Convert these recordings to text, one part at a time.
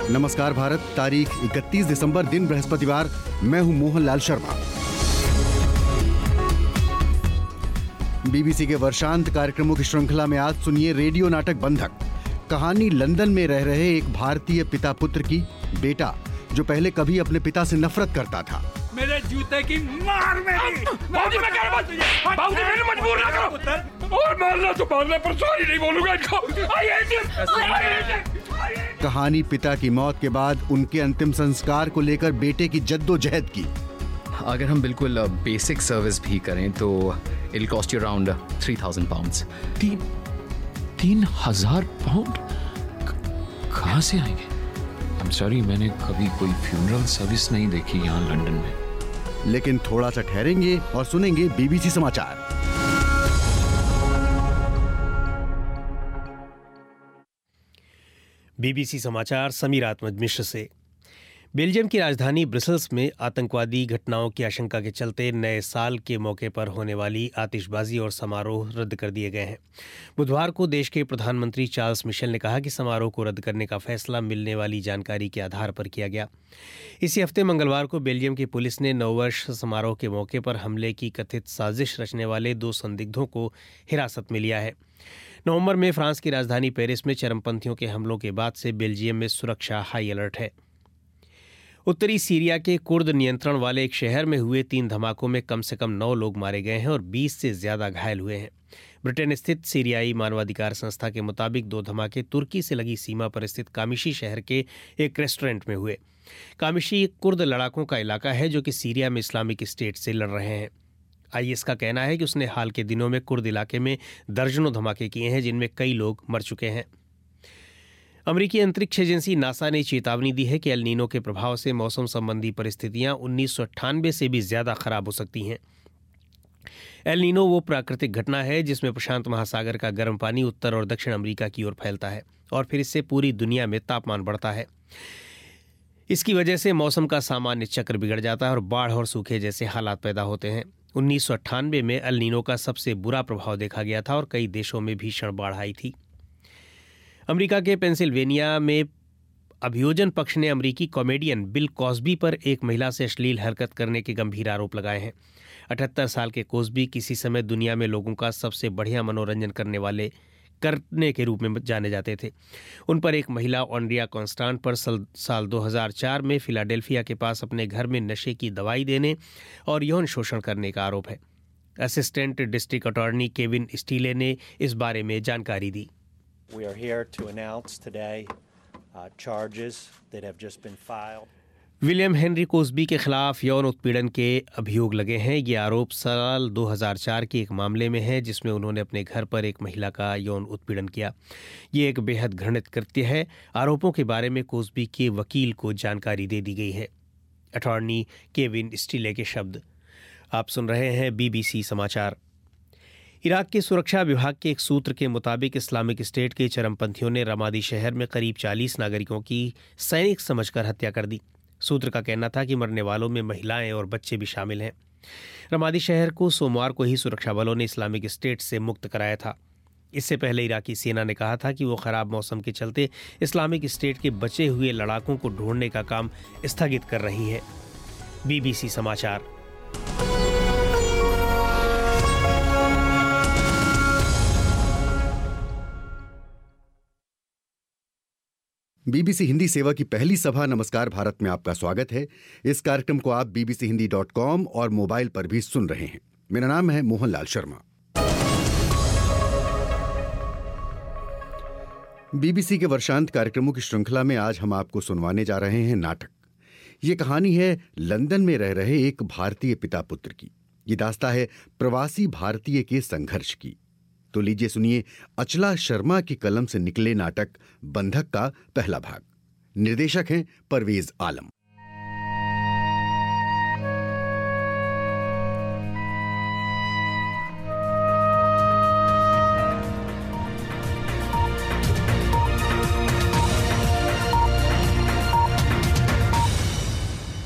नमस्कार भारत, तारीख 31 दिसंबर, दिन बृहस्पतिवार। मैं हूं मोहनलाल शर्मा। बीबीसी के वर्षांत कार्यक्रमों की श्रृंखला में आज सुनिए रेडियो नाटक बंधक। कहानी लंदन में रह रहे एक भारतीय पिता पुत्र की। बेटा जो पहले कभी अपने पिता से नफरत करता था। मेरे जूते की मार मेरी। बाबूजी मैं कह रहा हूं, बाबूजी मैंने मजबूर ना करो। और मारना तो मारना, पर सॉरी नहीं बोलूंगा इनको। I hate it. कहानी पिता की मौत के बाद उनके अंतिम संस्कार को लेकर बेटे की जद्दोजहद की। अगर हम बिल्कुल बेसिक सर्विस भी करें तो it cost you around 3000 pounds. 3,000 pound कहाँ से आएंगे? I'm sorry, मैंने कभी कोई फ्यूनरल सर्विस नहीं देखी यहाँ लंदन में। लेकिन थोड़ा सा ठहरेंगे और सुनेंगे बीबीसी समाचार। बीबीसी समाचार समीर आत्मज मिश्र से। बेल्जियम की राजधानी ब्रसेल्स में आतंकवादी घटनाओं की आशंका के चलते नए साल के मौके पर होने वाली आतिशबाजी और समारोह रद्द कर दिए गए हैं। बुधवार को देश के प्रधानमंत्री चार्ल्स मिशेल ने कहा कि समारोह को रद्द करने का फैसला मिलने वाली जानकारी के आधार पर किया गया। इसी हफ्ते मंगलवार को बेल्जियम की पुलिस ने नववर्ष समारोह के मौके पर हमले की कथित साजिश रचने वाले 2 संदिग्धों को हिरासत में लिया है। नवंबर में फ्रांस की राजधानी पेरिस में चरमपंथियों के हमलों के बाद से बेल्जियम में सुरक्षा हाई अलर्ट है। उत्तरी सीरिया के कुर्द नियंत्रण वाले एक शहर में हुए 3 धमाकों में कम से कम 9 लोग मारे गए हैं और 20 से ज्यादा घायल हुए हैं। ब्रिटेन स्थित सीरियाई मानवाधिकार संस्था के मुताबिक 2 धमाके तुर्की से लगी सीमा पर स्थित कामिशी शहर के एक रेस्टोरेंट में हुए। कामिशी कुर्द लड़ाकों का इलाका है जो कि सीरिया में इस्लामिक स्टेट से लड़ रहे हैं। आईएस का कहना है कि उसने हाल के दिनों में कुर्द इलाके में दर्जनों धमाके किए हैं जिनमें कई लोग मर चुके हैं। अमेरिकी अंतरिक्ष एजेंसी नासा ने चेतावनी दी है कि एल नीनो के प्रभाव से मौसम संबंधी परिस्थितियां 1998 से भी ज्यादा खराब हो सकती हैं। एल नीनो वो प्राकृतिक घटना है जिसमें प्रशांत महासागर का गर्म पानी उत्तर और दक्षिण अमेरिका की ओर फैलता है और फिर इससे पूरी दुनिया में तापमान बढ़ता है। इसकी वजह से मौसम का सामान्य चक्र बिगड़ जाता है और बाढ़ और सूखे जैसे हालात पैदा होते हैं। 1998 में एल नीनो का सबसे बुरा प्रभाव देखा गया था और कई देशों में भीषण बाढ़ आई थी। अमेरिका के पेंसिल्वेनिया में अभियोजन पक्ष ने अमेरिकी कॉमेडियन बिल कॉस्बी पर एक महिला से अश्लील हरकत करने के गंभीर आरोप लगाए हैं। 78 साल के कॉस्बी किसी समय दुनिया में लोगों का सबसे बढ़िया मनोरंजन करने के रूप में जाने जाते थे। उन पर एक महिला ऑन्ड्रिया कॉन्स्टांट पर साल 2004 में फिलाडेल्फिया के पास अपने घर में नशे की दवाई देने और यौन शोषण करने का आरोप है। Assistant district attorney Kevin Steele ने इस बारे में जानकारी दी। We are here to announce today charges that have just been filed. William Henry Cosby के खिलाफ यौन उत्पीड़न के अभियोग लगे हैं। ये आरोप साल 2004 के एक मामले में है जिसमें उन्होंने अपने घर पर एक महिला का यौन उत्पीड़न किया। ये एक बेहद घृणित कृत्य है। आरोपों के बारे में कॉस्बी के वकील को जानकारी दे दी गई है। अटॉर्नी केविन स्टीले के शब्द। आप सुन रहे हैं बीबीसी समाचार। इराक के सुरक्षा विभाग के एक सूत्र के मुताबिक इस्लामिक स्टेट के चरमपंथियों ने रमादी शहर में करीब 40 नागरिकों की सैनिक समझकर हत्या कर दी। सूत्र का कहना था कि मरने वालों में महिलाएं और बच्चे भी शामिल हैं। रमादी शहर को सोमवार को ही सुरक्षा बलों ने इस्लामिक स्टेट से मुक्त कराया था। इससे पहले इराकी सेना ने कहा था कि वो खराब मौसम के चलते इस्लामिक स्टेट के बचे हुए लड़ाकों को ढूंढने का काम स्थगित कर रही है। बीबीसी समाचार। बीबीसी हिंदी सेवा की पहली सभा नमस्कार भारत में आपका स्वागत है। इस कार्यक्रम को आप bbchindi.com और मोबाइल पर भी सुन रहे हैं। मेरा नाम है मोहनलाल शर्मा। बीबीसी के वर्षांत कार्यक्रमों की श्रृंखला में आज हम आपको सुनवाने जा रहे हैं नाटक। ये कहानी है लंदन में रह रहे एक भारतीय पिता पुत्र की। ये दास्तां है प्रवासी भारतीय के संघर्ष की। तो लीजिए सुनिए अचला शर्मा की कलम से निकले नाटक बंधक का पहला भाग। निर्देशक हैं Parvez Alam.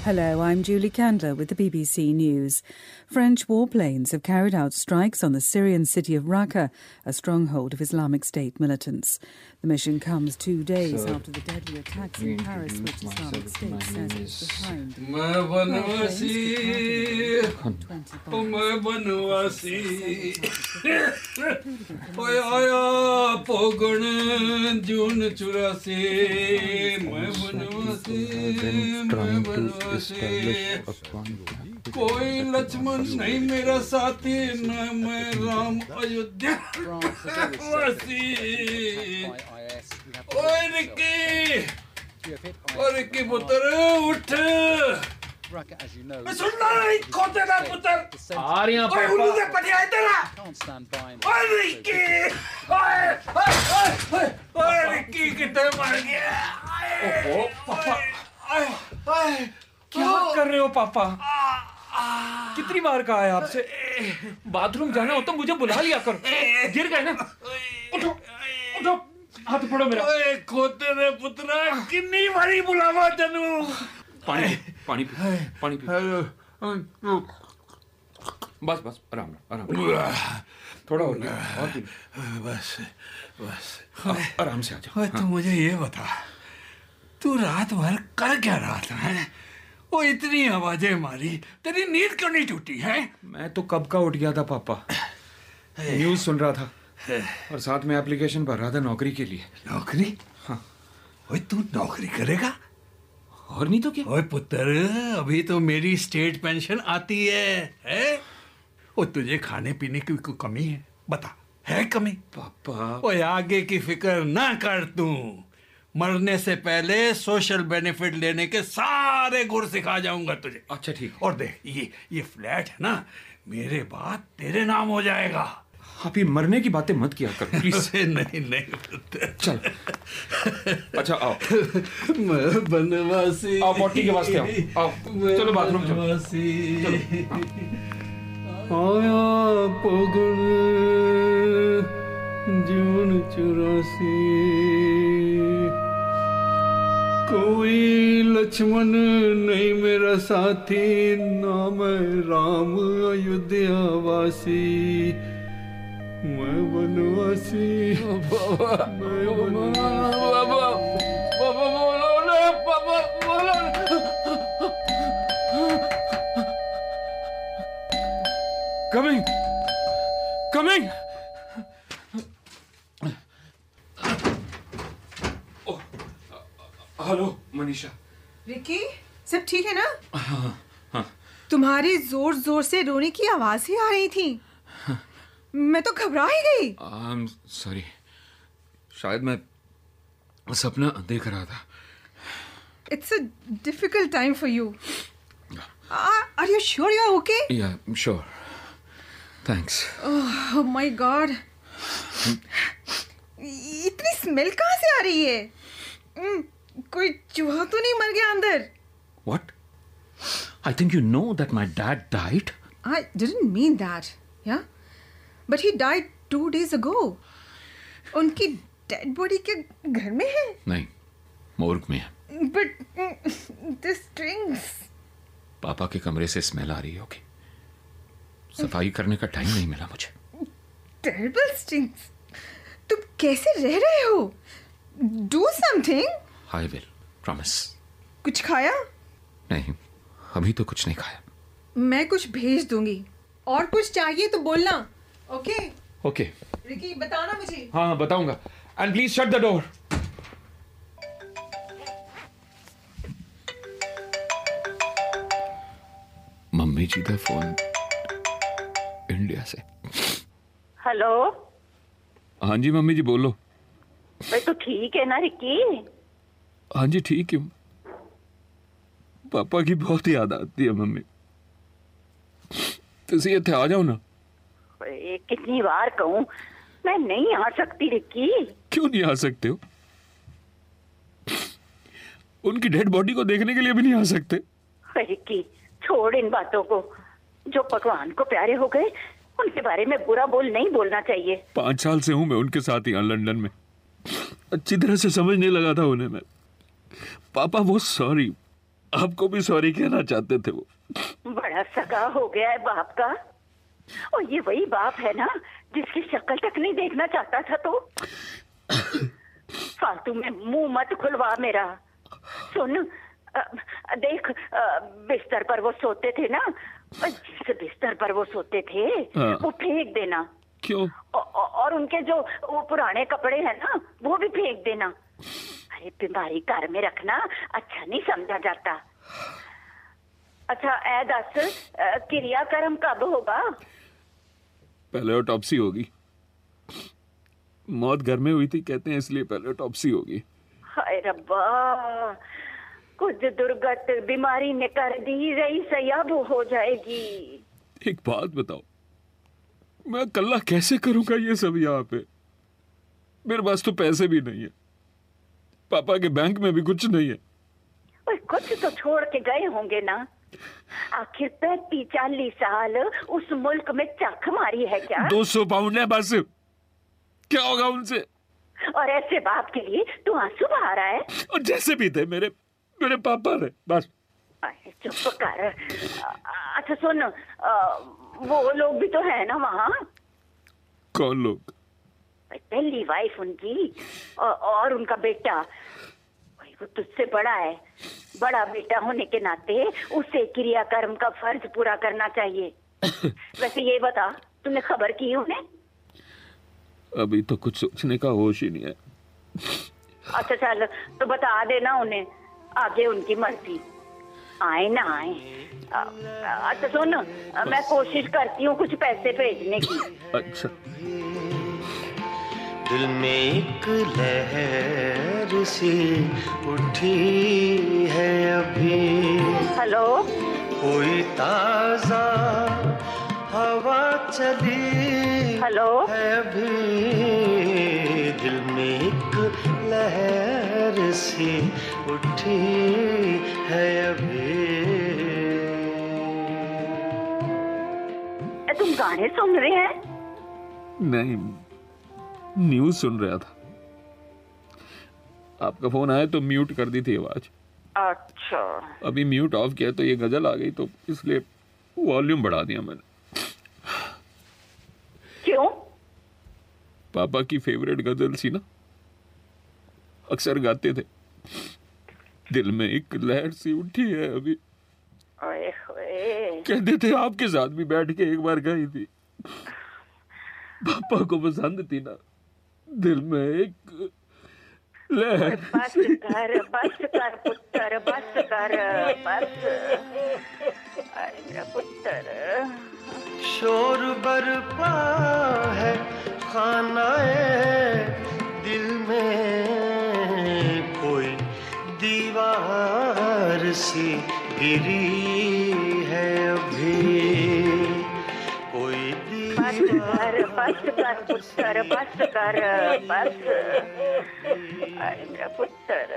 Hello, I'm Julie Candler with the BBC News. French warplanes have carried out strikes on the Syrian city of Raqqa, a stronghold of Islamic State militants. The mission comes 2 days after the deadly attacks in Paris, which Islamic State says is behind. कोई लक्ष्मण नहीं मेरा साथी न मैं राम अयोध्या वासी। ओए Ricky पुत्र उठ। सुन ना खोते ना पुत्र। आ रही हैं पापा। उल्लू से पटिया है तेरा। ओए रिक्की। ओए रिक्की कितने मर गया। ओहो पापा। क्या कर रहे हो पापा? कितनी बार कहा है आपसे बाथरूम जाना हो तो मुझे बुला लिया करो। गिर गए ना? उठो उठो, हाथ पकड़ो मेरा। ओए खोते रे पुत्रा, कितनी बारी बुलावा तेनू। पानी पानी पानी बस बस आराम आराम, थोड़ा और बस आराम से आ जाओ। तू मुझे ये बता, तू रात भर कर क्या रहा था? है वो इतनी आवाजें मारी, तेरी नींद क्यों नहीं टूटी है? मैं तो कब का उठ गया था पापा, न्यूज़ सुन रहा था और साथ में एप्लीकेशन भर रहा था नौकरी के लिए। नौकरी? हाँ। ओए तू नौकरी करेगा? और नहीं तो क्या? ओए पुत्र, अभी तो मेरी स्टेट पेंशन आती है? वो तुझे खाने पीने की कोई कमी है? बता, है कमी? पापा ओए आगे की फिक्र ना कर तू, मरने से पहले सोशल बेनिफिट लेने के सारे गुर सिखा जाऊंगा तुझे। अच्छा ठीक। और देख ये फ्लैट है ना, मेरे बाद तेरे नाम हो जाएगा। आप ये मरने की बातें मत किया कर प्लीज। नहीं चल अच्छा आओ, मैं बनवासी। आओ पॉटी के वास्ते आओ चलो बाथरूम चलो। आया पगड़ जून 84, कोई लक्ष्मण नहीं मेरा साथी, नाम राम अयोध्या वासी। मैं बनवासी। Coming coming. Hello Manisha. Ricky, सब ठीक है ना? हाँ। तुम्हारी जोर जोर से रोने की आवाज ही आ रही थी। मैं तो घबरा ही गई। सॉरी, शायद मैं सपना देख रहा था। It's a difficult time for you. Are you sure you are okay? Yeah sure, thanks. Oh my God, इतनी स्मेल कहाँ से आ रही है? कोई चूहा तो नहीं मर गया अंदर? What? I think you know that my dad died. I didn't mean that, yeah? But he died 2 days ago. उनकी डेड बॉडी के घर में है? नहीं, मोर्ग में है। But the strings. पापा के कमरे से स्मेल आ रही है। ओके, सफाई करने का टाइम नहीं मिला मुझे। Terrible strings. तुम कैसे रह रहे हो? Do something. I will, promise. कुछ खाया? नहीं, अभी तो कुछ नहीं खाया। मैं कुछ भेज दूंगी। और कुछ चाहिए तो बोलना, ओके? ओके। रिकी, बताना मुझे। हाँ बताऊंगा। And please shut the door. Mummy ji का फोन इंडिया से। हेलो। हाँ जी मम्मी जी बोलो। मैं तो ठीक है ना रिकी? हाँ जी ठीक हूँ। पापा की बहुत याद आती है मम्मी। तुसी इत्थे आ जाओ ना। कितनी बार कहूँ, मैं नहीं आ सकती रिकी। क्यों नहीं आ सकते हो? उनकी डेड बॉडी को देखने के लिए भी नहीं आ सकते? रिकी छोड़ इन बातों को। जो भगवान को प्यारे हो गए उनके बारे में बुरा बोल नहीं बोलना चाहिए। 5 साल से हूं मैं उनके साथ यहाँ लंदन में। अच्छी तरह से समझने लगा था उन्हें मैं। पापा वो सॉरी, आपको भी सॉरी कहना चाहते थे वो। बड़ा सगा हो गया है बाप का। और ये वही बाप है ना जिसकी शक्ल तक नहीं देखना चाहता था। तो फालतू में मुंह मत खुलवा मेरा। सुन, देख, बिस्तर पर वो सोते थे ना, जिस बिस्तर पर वो सोते थे वो फेंक देना। क्यों? और उनके जो वो पुराने कपड़े हैं ना वो भी फेंक देना। अरे बीमारी घर में रखना अच्छा नहीं समझा जाता। अच्छा ऐ दस, क्रियाक्रम कब होगा? पहले ऑटोप्सी होगी। मौत घर में हुई थी कहते हैं, इसलिए पहले ऑटोप्सी होगी। हाय रब्बा, कुछ दुर्गत बीमारी ने कर दी, रही सयाब हो जाएगी। एक बात बताओ, मैं अकेला कैसे करूंगा ये सब यहाँ पे? मेरे पास तो पैसे भी नहीं है, पापा के बैंक में भी कुछ नहीं है। और कुछ तो छोड़ के गए होंगे ना। आखिर 35-40 साल उस मुल्क में चख मारी है क्या? 200 पाउंड है बस, क्या होगा उनसे? और ऐसे बाप के लिए तू आंसू बहा रहा है? और जैसे भी थे मेरे पापा थे बस। चुप कर। अच्छा सुन, वो लोग भी तो है ना वहाँ? कौन लोग? पहली वाइफ उनकी और उनका बेटा। वो तुझसे बड़ा है, बड़ा बेटा होने के नाते उसे क्रियाकर्म का फर्ज पूरा करना चाहिए। वैसे ये बता, तुमने खबर की उन्हें? अभी तो कुछ सोचने का होश ही नहीं है। अच्छा चल, तो बता देना उन्हें, आगे उनकी मर्जी, आए ना आए। अच्छा सुन, मैं कोशिश करती हूँ कुछ पैसे भेजने की। अच्छा। दिल में एक लहर सी उठी है अभी। हेलो। कोई ताजा हवा चली हेलो है अभी। दिल में एक लहर सी उठी है अभी। तुम गाने सुन रहे हैं? नहीं, न्यूज़ सुन रहा था। आपका फोन आया तो म्यूट कर दी थी आवाज। अच्छा। अभी म्यूट ऑफ किया तो ये गजल आ गई, तो इसलिए वॉल्यूम बढ़ा दिया मैंने। क्यों? पापा की फेवरेट गजल सी ना, अक्सर गाते थे। दिल में एक लहर सी उठी है अभी। ओए होए। कहते थे आपके साथ भी बैठ के एक बार गई थी, पापा को पसंद थी ना। दिल में एक लहर। बस कर पुत्र, बस कर, बस। अरे मेरा पुत्र। शोर बरपा है खानाए दिल में, कोई दीवार सी गिरी है अभी। कोई बस कर पुत्र, बस कर, बस। अरे मेरा पुत्र।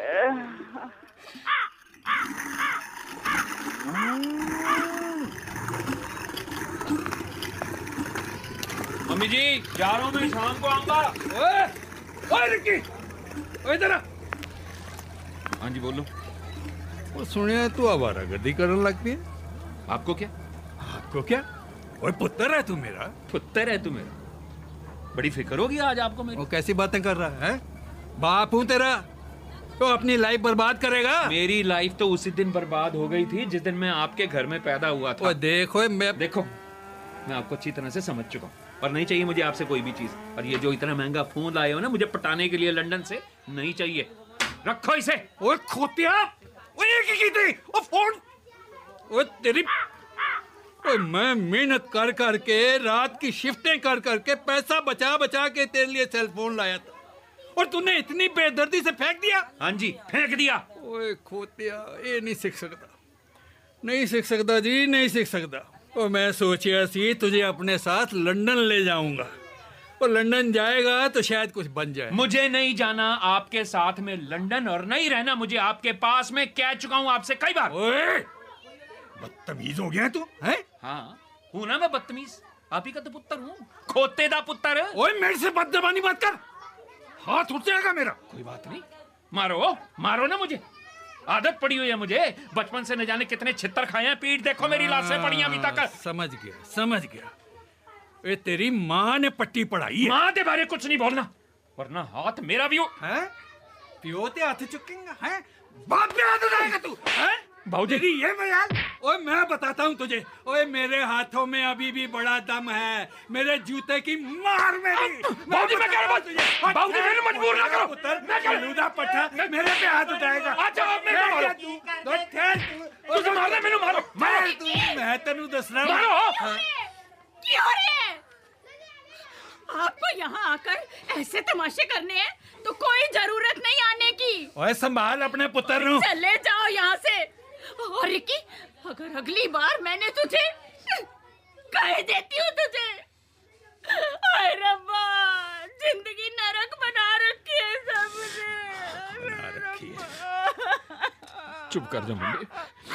मम्मी जी, जा रहा हूँ मैं, शाम को आऊंगा। ओए रिक्की, ओए इधर आ। हाँ जी बोलो। वो सुनिया तू आवारागर्दी करने लगती है। आपको क्या? आपको क्या? ओए पुत्र है तू मेरा। पुत्र है तू मेरा। बड़ी फिक्र होगी आज आपको मेरी। वो कैसी बातें कर रहा है? बाप हूँ तेरा, तो अपनी लाइफ बर्बाद करेगा? मेरी लाइफ तो उसी दिन बर्बाद हो गई थी जिस दिन मैं आपके घर में पैदा हुआ था। देखो मैं आपको अच्छी तरह से समझ चुका हूँ, और नहीं चाहिए मुझे आपसे कोई भी चीज। और ये जो इतना महंगा फोन लाए हो ना मुझे पटाने के लिए लंदन से, नहीं चाहिए। रखो इसे। ओए खोतिया, ओए ये की थी? ओ फोन, ओए तेरी, ओए मैं मेहनत कर करके, रात की शिफ्टें कर करके, पैसा बचा बचा के तेरे लिए सेल फोन लाया था, और तूने इतनी बेदर्दी से फेंक दिया। हाँ जी, फेंक दिया। ओए खोतिया, ये नहीं सीख सकता, नहीं सीख सकता जी, नहीं सीख सकता। और मैं सोचिया सी तुझे अपने साथ लंदन ले जाऊंगा, और लंदन जाएगा तो शायद कुछ बन जाए। मुझे नहीं जाना आपके साथ में लंदन, और नहीं रहना मुझे आपके पास में। कह चुका हूँ आपसे कई बार। ओए बदतमीज हो गया तू, हैं? हाँ हूँ ना मैं बदतमीज, आप ही का तो पुत्र हूँ, खोते दा पुत्र। ओए मेरे से बदजबानी मत कर, हाथ उठ जाएगा मेरा। कोई बात नहीं, मारो मारो ना मुझे, आदत पड़ी हुई है मुझे, बचपन से न जाने कितने छित्तर खाए हैं। पीठ देखो मेरी लाशें पड़ी हैं अभी तक। समझ गया। ये तेरी माँ ने पट्टी पढ़ाई है। माँ के बारे कुछ नहीं बोलना, वरना हाथ मेरा भी हो। हैं? प्यो ते हाथ चुकेंगा हैं? बाप पे हाथ उठाएगा तू हैं? भाऊजी ये मजाल। ओए मैं बताता हूँ तुझे, ओए मेरे हाथों में अभी भी बड़ा दम है, मेरे जूते की मार में भी। भाऊजी मैं कह रहा हूँ तुझे, भाऊजी मेरे मजबूर ना करो। पुत्र लूदा पट्टा मेरे पे हाथ उठाएगा। अच्छा अब मैं मारो, तुझे मारना मैंने मारो। मैं तेनू दसना मारो। क्यों रे? आपको यहाँ आकर ऐसे तमाशे करने हैं तो कोई जरूरत नहीं आने की। ओए संभाल अपने पुत्र नु। चले जाओ यहाँ से। और रिकी, अगर अगली बार मैंने तुझे कह देती हूँ तुझे। हाय रब्बा, जिंदगी नरक बना रखी है सबने। चुप कर जा मम्मी।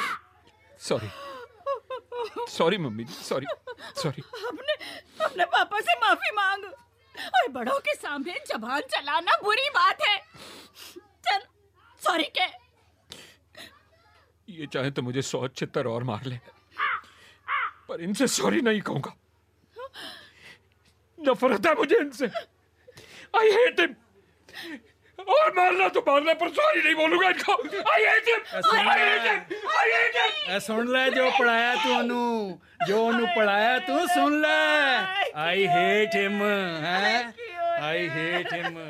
Sorry mummy, sorry. अपने पापा से माफी मांग। और बड़ों के सामने जबान चलाना बुरी बात है। चल सॉरी कह। ये चाहे तो मुझे 100 छित्तर और मार ले, पर इनसे सॉरी नहीं कहूंगा। नफरत है मुझे इनसे। I hate him. और मारना तो मारना, पर सॉरी नहीं बोलूंगा इनको। I hate him. सुन ले जो पढ़ाया तू अनु, जो अनु पढ़ाया तू सुन ले। आई हेट हिम है, I hate him.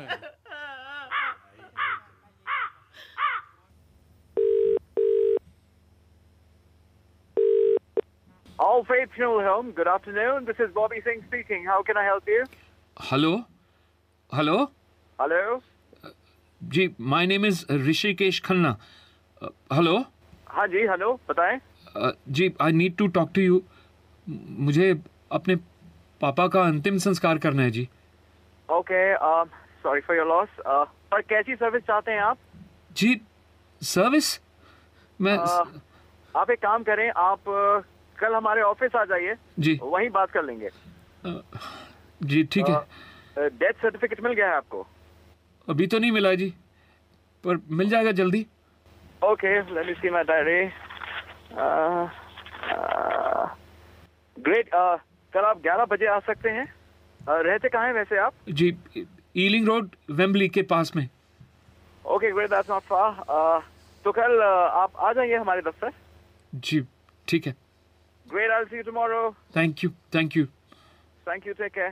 All Faith Funeral Home, good afternoon. This is Bobby Singh speaking. How can I help you? Hello जी, my name is Rishikesh Khanna. Hello. हाँ जी, हेलो, बताएं। जी, I need to talk to you. मुझे अपने papa का अंतिम संस्कार करना है जी। Okay, sorry for your loss. पर कैसी सर्विस चाहते हैं आप? जी सर्विस मैं आप एक काम करें, आप कल हमारे ऑफिस आ जाइए जी, वहीं बात कर लेंगे। जी ठीक है। डेथ सर्टिफिकेट मिल गया है आपको? अभी तो नहीं मिला जी, पर मिल जाएगा जल्दी। Okay, let me see my diary. Great, कल आप 11 बजे आ सकते हैं। रहते कहाँ हैं वैसे आप? जी, ईलिंग रोड, वेम्बली के पास में। Okay great, that's not far. तो कल आप आ जाइए हमारे दफ्तर। जी ठीक है। Great, I'll see you tomorrow. Thank you. Thank you, take care.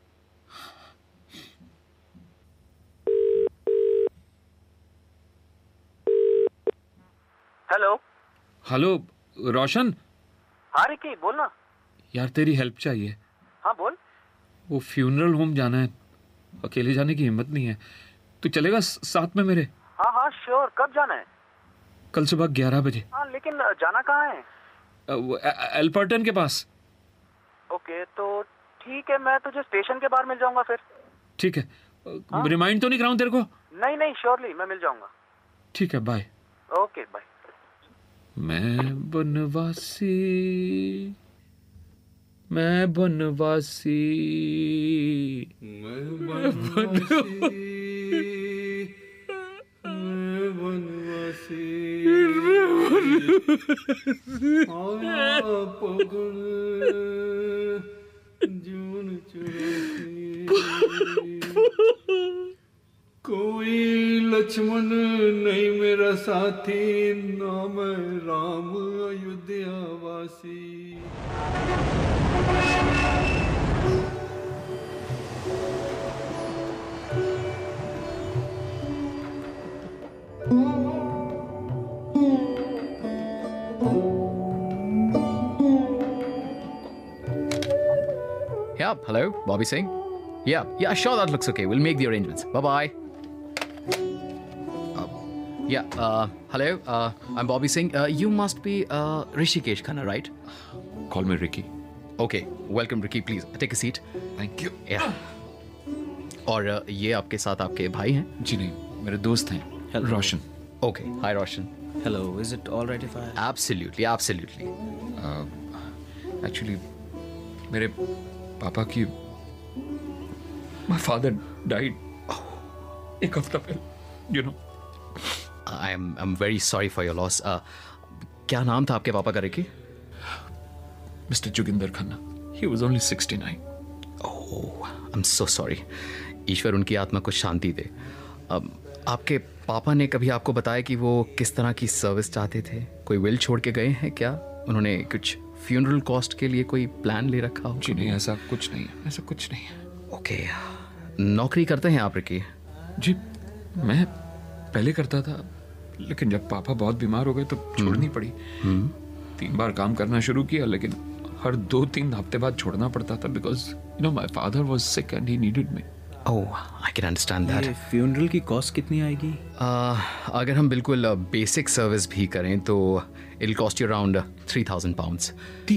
Hello Roshan. हाँ रिकी, बोल ना। यार तेरी हेल्प चाहिए। हाँ बोल। वो फ्यूनरल होम जाना है, अकेले जाने की हिम्मत नहीं है। तू चलेगा साथ में मेरे? हाँ श्योर। कब जाना है? कल सुबह 11 बजे। हाँ, लेकिन जाना कहाँ है? एल्पर्टन के पास। ओके, तो ठीक है, मैं तुझे स्टेशन के बाहर मिल जाऊंगा फिर। ठीक है। रिमाइंड तो नहीं कराऊं तेरे को? नहीं श्योरली, मैं मिल जाऊंगा। ठीक है, बाय। Okay bye. मैं बनवासी, मैं बनवासी, मैं बनवासी, कोई लक्ष्मण नहीं मेरा साथी, नाम राम अयोध्या वासी। Yeah, hello, Bobby Singh. Yeah, sure, that looks okay. We'll make the arrangements. Bye-bye. Hello, I'm Bobby Singh. You must be Rishikesh Khanna, right? Call me Ricky. Okay, welcome Ricky. Please take a seat. Thank you. Yeah. और ये आपके साथ आपके भाई हैं? जी नहीं, मेरे दोस्त हैं। रोशन। Okay, hi Roshan. Hello, is it all right if I... Absolutely. Actually, मेरे पापा की My father died एक हफ्ता पहले, you know. I am very sorry for your loss. क्या नाम था आपके पापा का Ricky? Mister Joginder Khanna. He was only 69। Oh, I am so sorry. ईश्वर उनकी आत्मा को शांति दे। आपके पापा ने कभी आपको बताया कि वो किस तरह की सर्विस चाहते थे? कोई विल छोड़ के गए हैं क्या? उन्होंने कुछ फ्यूनरल कॉस्ट के लिए कोई प्लान ले रखा हो? जी नहीं, ऐसा कुछ नहीं है, ऐसा कुछ नहीं है। ओके, नौकरी करते हैं आप रिकी? जी मैं पहले करता था, लेकिन जब पापा बहुत बीमार हो गए तो छोड़नी पड़ी। 3 बार काम करना शुरू किया, लेकिन हर 2-3 हफ्ते बाद छोड़ना पड़ता था, because you know my father was sick and he needed me. Oh, I can understand that. Funeral की कॉस्ट कितनी आएगी? अगर हम बिल्कुल बेसिक सर्विस भी करें तो it cost you around 3000 pounds.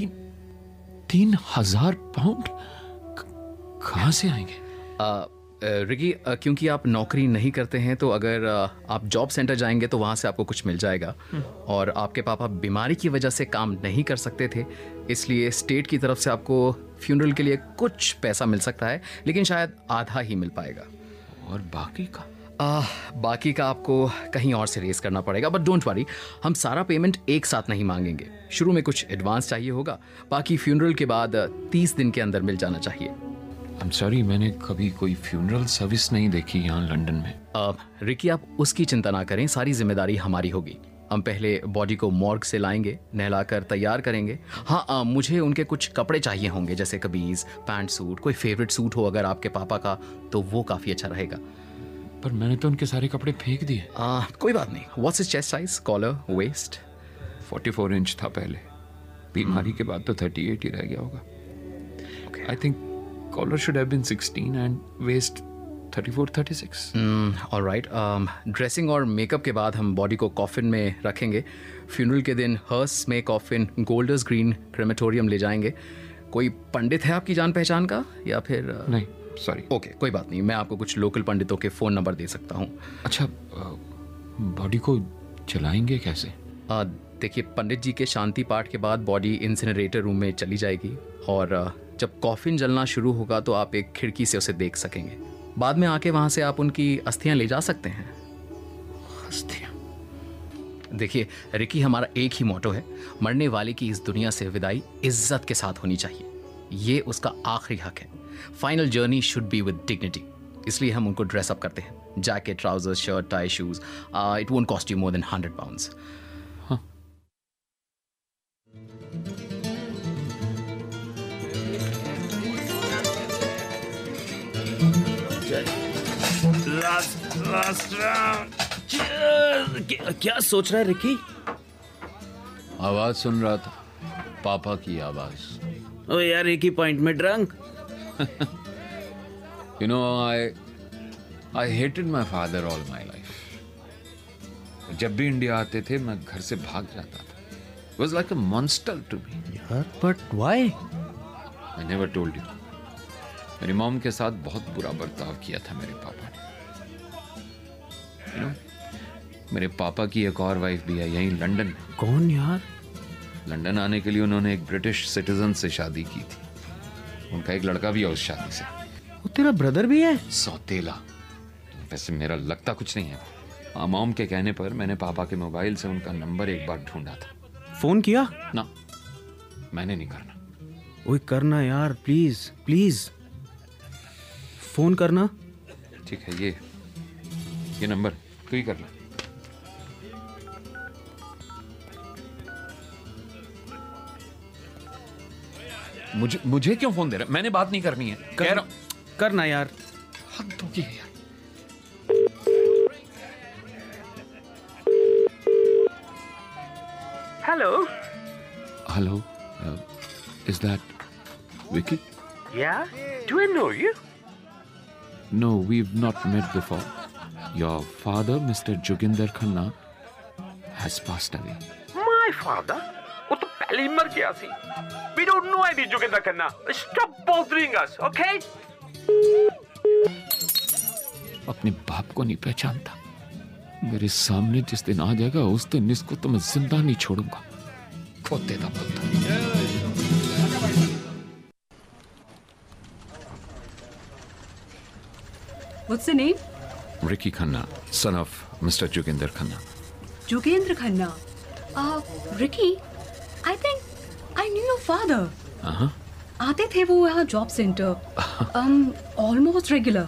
3,000 pound कहाँ से आएंगे? रिकी, क्योंकि आप नौकरी नहीं करते हैं तो अगर आप जॉब सेंटर जाएंगे तो वहाँ से आपको कुछ मिल जाएगा। और आपके पापा बीमारी की वजह से काम नहीं कर सकते थे, इसलिए स्टेट की तरफ से आपको फ्यूनरल के लिए कुछ पैसा मिल सकता है, लेकिन शायद आधा ही मिल पाएगा। और बाकी का? बाकी का आपको कहीं और से रेस करना पड़ेगा, बट डोंट वरी, हम सारा पेमेंट एक साथ नहीं मांगेंगे। शुरू में कुछ एडवांस चाहिए होगा, बाकी फ्यूनरल के बाद 30 दिन के अंदर मिल जाना चाहिए। I'm sorry, मैंने कभी कोई फ्यूनरल सर्विस नहीं देखी यहाँ लंदन में। रिकी, आप उसकी चिंता ना करें, सारी जिम्मेदारी हमारी होगी। हम पहले बॉडी को मॉर्ग से लाएंगे, नहलाकर तैयार करेंगे। हाँ, मुझे उनके कुछ कपड़े चाहिए होंगे, जैसे कमीज, पैंट, सूट। कोई फेवरेट सूट हो अगर आपके पापा का तो वो काफ़ी अच्छा रहेगा। पर मैंने तो उनके सारे कपड़े फेंक दिए। कोई बात नहीं। What's his chest size, collar, waist? 44 inch था पहले, बीमारी के बाद तो 38 ही रह गया होगा। I think collar should have been 16 and waist 34-36. All right. Dressing और मेकअप के बाद हम बॉडी को कॉफिन में रखेंगे। फ्यूनरल के दिन हर्स में कॉफिन गोल्डर्स ग्रीन क्रेमेटोरियम ले जाएंगे। कोई पंडित है आपकी जान पहचान का या फिर? नहीं, सॉरी। ओके, कोई बात नहीं, मैं आपको कुछ लोकल पंडितों के फ़ोन नंबर दे सकता हूँ। अच्छा, बॉडी को जलाएंगे कैसे? देखिए, पंडित जी के शांति पाठ के बाद बॉडी इंसिनरेटर रूम में चली जाएगी, और जब कॉफिन जलना शुरू होगा तो आप एक खिड़की से उसे देख सकेंगे। बाद में आके वहां से आप उनकी अस्थियां ले जा सकते हैं। अस्थियां? देखिए रिकी, हमारा एक ही मोटो है, मरने वाले की इस दुनिया से विदाई इज्जत के साथ होनी चाहिए। ये उसका आखिरी हक है। Final journey should be with dignity, इसलिए हम उनको ड्रेसअप करते हैं। Jacket, trousers, shirt, tie, shoes. It won't cost you more than 100 pounds. Last round. क्या सोच रहा है रिकी? आवाज सुन रहा था, पापा की आवाज। ओ यार, एक ही पॉइंट में drunk. You know, I hated my father all my life. जब भी इंडिया आते थे मैं घर से भाग जाता था। It was like a monster to me. यार, but why? I never told you. मेरी मॉम के साथ बहुत बुरा बर्ताव किया था मेरे पापा ने। You know, मेरे पापा की एक और वाइफ भी है यहीं लंदन में। कौन यार? लंदन आने के लिए उन्होंने एक ब्रिटिश सिटीजन से शादी की थी। उनका एक लड़का भी है उस शादी से। वो तेरा ब्रदर भी है? सौतेला। वैसे मेरा लगता कुछ नहीं है। मॉम के कहने पर मैंने पापा के मोबाइल से उनका नंबर एक बार ढूंढा था। फोन किया? ना, मैंने नहीं करना। ओए करना यार, प्लीज प्लीज फोन करना। ठीक है, ये नंबर तू ही कर ले। मुझे क्यों फोन दे रहा है? मैंने बात नहीं करनी है, कह रहा हूं। करना यार। हद होगी यार। Hello, is that Vicky? Yeah? Do I know you? No, we've not met before. Your father, Mr. Joginder Khanna, has passed away. My father? वो तो पहले ही मर गया सी। We don't know any Joginder Khanna. Stop bothering us, okay? अपने बाप को नहीं पहचानता। मेरे सामने जिस दिन आ जाएगा उस दिन इसको तो मैं जिंदा नहीं छोड़ूंगा। खोते दा पुत्र। What's the name? Ricky Khanna, son of Mr. Joginder Khanna. Jogendra Khanna. Ricky, I think I knew your father. आते थे वो यहाँ job centre. Almost regular.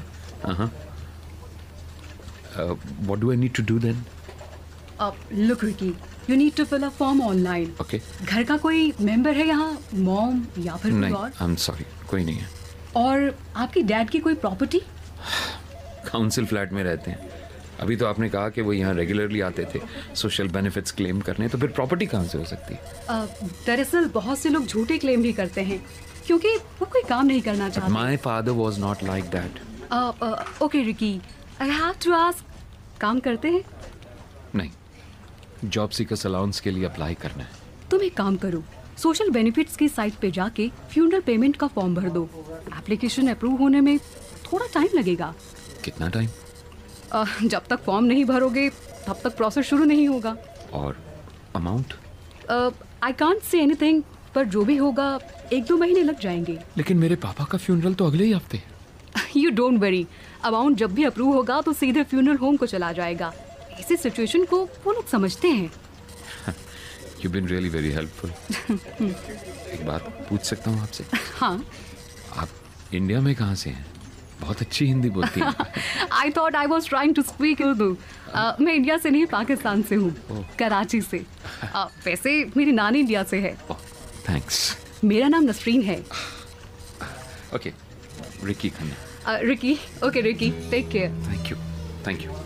What do I need to do then? Look Ricky, you need to fill a form online. Okay. घर का कोई member है यहाँ, mom या फिर कोई और? I'm sorry, कोई नहीं है. और आपकी डैड की कोई प्रॉपर्टी? काउंसिल फ्लैट में रहते हैं. अभी तो आपने कहा कि वो यहाँ रेगुलरली आते थे सोशल बेनिफिट्स क्लेम करने, तो फिर प्रॉपर्टी कहाँ से हो सकती है? दरअसल बहुत से लोग झूठे क्लेम भी करते हैं क्योंकि वो कोई काम नहीं करना चाहते. My father was not like that. Okay Ricky, I have to ask, काम करते हैं? नहीं, जॉब सीकर्स अलाउंस के लिए अप्लाई करना है. तुम एक काम करो, सोशल बेनिफिट्स की साइट पे जाके फ्यूनरल पेमेंट का फॉर्म भर दो. एप्लीकेशन अप्रूव होने में थोड़ा टाइम लगेगा. कितना टाइम? जब तक फॉर्म नहीं भरोगे तब तक प्रोसेस शुरू नहीं होगा. और amount? I can't say anything, पर जो भी होगा 1-2 महीने लग जाएंगे. लेकिन मेरे पापा का फ्यूनरल तो अगले ही हफ्ते. यू डोंट वरी, अमाउंट जब भी अप्रूव होगा तो सीधे फ्यूनरल होम को चला जाएगा. ऐसी सिचुएशन को वो लोग समझते हैं. You've been really very helpful. एक बात पूछ सकता हूँ आपसे? हाँ. आप इंडिया में कहाँ से हैं? बहुत अच्छी हिंदी बोलती हैं. I thought I was trying to speak Urdu. मैं इंडिया से नहीं, पाकिस्तान से हूँ, कराची से. वैसे मेरी नानी इंडिया से है. Thanks. मेरा नाम नसरीन है. Okay, Ricky Khanna. Ricky, okay Ricky, take care. Thank you. Thank you.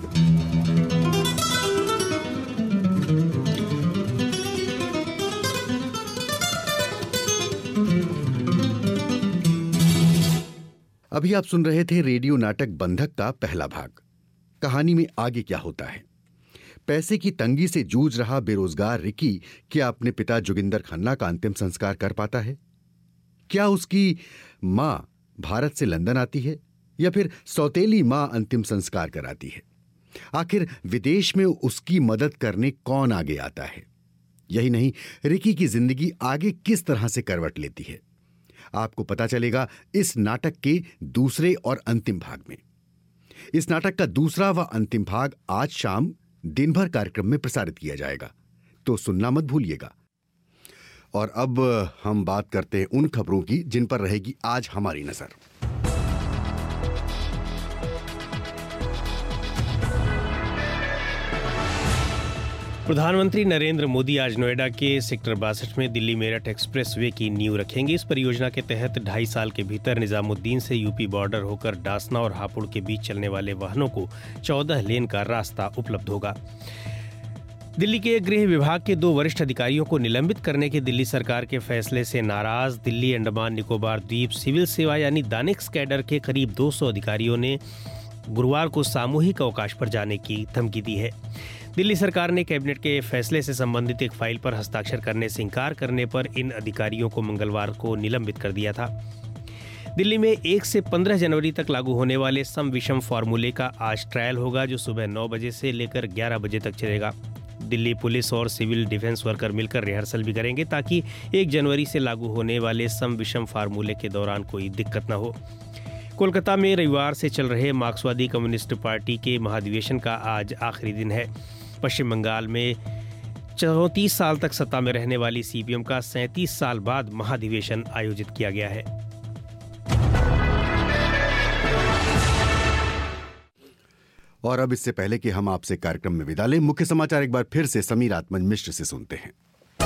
अभी आप सुन रहे थे रेडियो नाटक बंधक का पहला भाग. कहानी में आगे क्या होता है? पैसे की तंगी से जूझ रहा बेरोजगार रिकी क्या अपने पिता जोगिंदर खन्ना का अंतिम संस्कार कर पाता है? क्या उसकी मां भारत से लंदन आती है या फिर सौतेली मां अंतिम संस्कार कराती है? आखिर विदेश में उसकी मदद करने कौन आगे आता है? यही नहीं, रिकी की जिंदगी आगे किस तरह से करवट लेती है, आपको पता चलेगा इस नाटक के दूसरे और अंतिम भाग में. इस नाटक का दूसरा व अंतिम भाग आज शाम दिन भर कार्यक्रम में प्रसारित किया जाएगा, तो सुनना मत भूलिएगा. और अब हम बात करते हैं उन खबरों की जिन पर रहेगी आज हमारी नजर. प्रधानमंत्री नरेंद्र मोदी आज नोएडा के सेक्टर 62 में दिल्ली मेरठ एक्सप्रेसवे की नींव रखेंगे. इस परियोजना के तहत 2.5 साल के भीतर निजामुद्दीन से यूपी बॉर्डर होकर डासना और हापुड़ के बीच चलने वाले वाहनों को 14 लेन का रास्ता उपलब्ध होगा. दिल्ली के गृह विभाग के 2 वरिष्ठ अधिकारियों को निलंबित करने के दिल्ली सरकार के फैसले से नाराज दिल्ली अंडमान निकोबार द्वीप सिविल सेवा यानी दानिक्स कैडर के करीब 200 अधिकारियों ने गुरुवार को सामूहिक अवकाश पर जाने की धमकी दी है. दिल्ली सरकार ने कैबिनेट के फैसले से संबंधित एक फाइल पर हस्ताक्षर करने से इंकार करने पर इन अधिकारियों को मंगलवार को निलंबित कर दिया था. दिल्ली में 1 से 15 जनवरी तक लागू होने वाले सम विषम फॉर्मूले का आज ट्रायल होगा, जो सुबह 9 बजे से लेकर 11 बजे तक चलेगा. दिल्ली पुलिस और सिविल डिफेंस वर्कर मिलकर रिहर्सल भी करेंगे ताकि 1 जनवरी से लागू होने वाले सम विषम फार्मूले के दौरान कोई दिक्कत न हो. कोलकाता में रविवार से चल रहे मार्क्सवादी कम्युनिस्ट पार्टी के महाधिवेशन का आज आखिरी दिन है. पश्चिम बंगाल में 34 साल तक सत्ता में रहने वाली सीपीएम का 37 साल बाद महाधिवेशन आयोजित किया गया है. और अब इससे पहले कि हम आपसे कार्यक्रम में विदा लें, मुख्य समाचार एक बार फिर से समीर आत्मज मिश्र से सुनते हैं.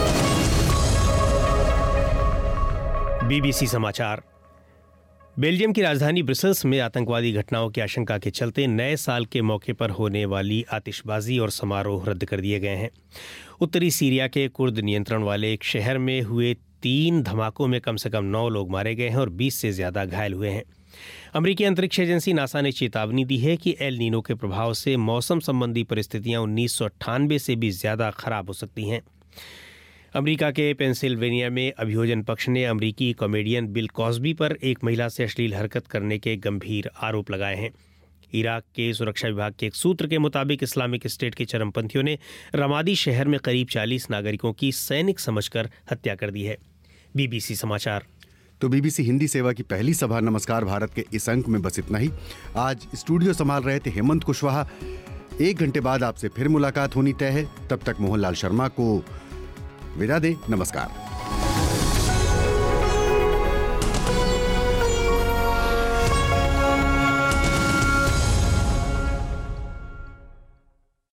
बीबीसी समाचार. बेल्जियम की राजधानी ब्रसेल्स में आतंकवादी घटनाओं की आशंका के चलते नए साल के मौके पर होने वाली आतिशबाजी और समारोह रद्द कर दिए गए हैं. उत्तरी सीरिया के कुर्द नियंत्रण वाले एक शहर में हुए 3 धमाकों में कम से कम 9 लोग मारे गए हैं और 20 से ज़्यादा घायल हुए हैं. अमेरिकी अंतरिक्ष एजेंसी नासा ने चेतावनी दी है कि एल नीनो के प्रभाव से मौसम संबंधी परिस्थितियां 1998 से भी ज़्यादा खराब हो सकती हैं. अमेरिका के पेंसिल्वेनिया में अभियोजन पक्ष ने अमेरिकी कॉमेडियन बिल कॉस्बी पर एक महिला से अश्लील हरकत करने के गंभीर आरोप लगाए हैं. इराक के सुरक्षा विभाग के एक सूत्र के मुताबिक इस्लामिक स्टेट के चरमपंथियों ने रमादी शहर में करीब 40 नागरिकों की सैनिक समझकर हत्या कर दी है. बीबीसी समाचार. तो बीबीसी हिंदी सेवा की पहली सभा नमस्कार भारत के इस अंक में बस इतना ही. आज स्टूडियो संभाल रहे थे हेमंत कुशवाहा. 1 घंटे बाद आपसे फिर मुलाकात होनी तय है। तब तक मोहनलाल शर्मा को विदा दें। नमस्कार।